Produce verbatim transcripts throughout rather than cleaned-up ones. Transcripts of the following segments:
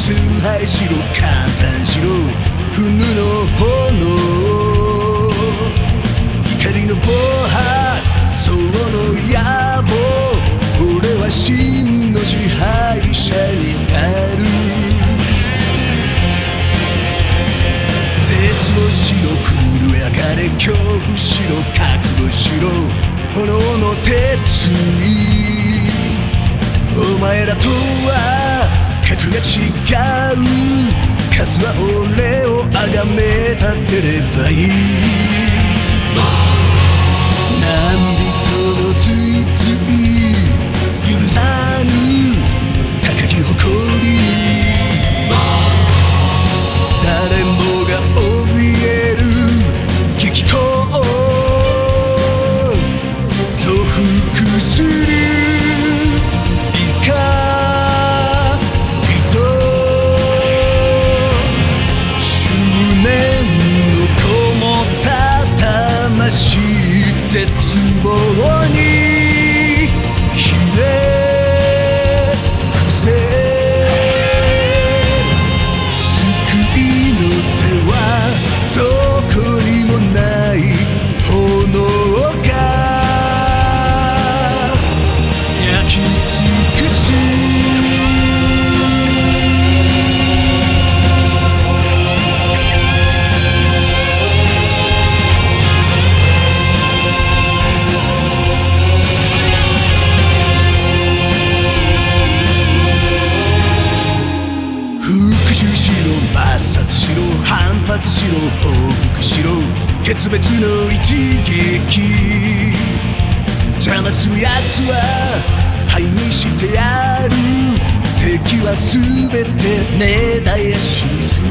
崇拝しろ簡単しろ憤怒の炎怒りの暴発憎悪の野望俺は真の支配者になる絶望しろ震え上がれ恐怖しろ覚悟しろ炎の鉄にお前らとは格が違う数は俺を崇め立てればいい何人のついつい許さぬ高き誇り誰もが怯える激高増幅する絶望にひれ伏せ救いの手はどこにもない炎が焼き尽くす抹殺しろ反発しろ報復しろ決別の一撃邪魔するやつは灰にしてやる敵は全て根絶やしにする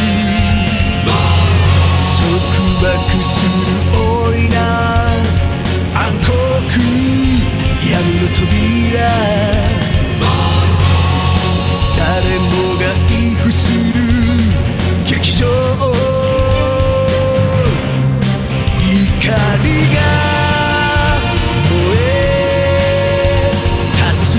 束縛する大いな暗黒闇の扉誰もが畏怖する劇場怒りが燃え立つ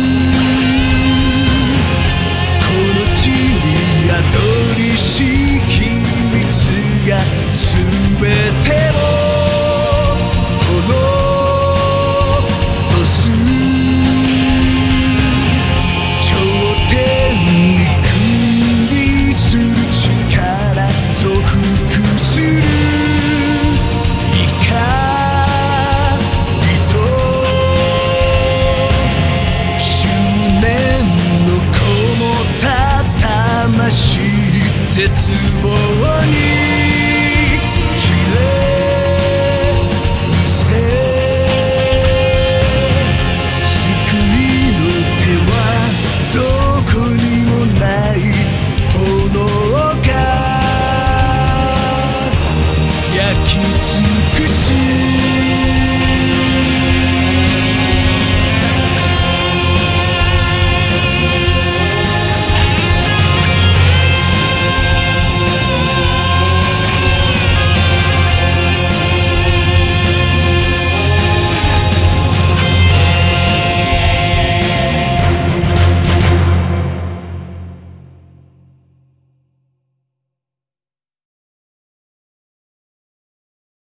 この地に宿りし秘密が全てを滅ぼす絶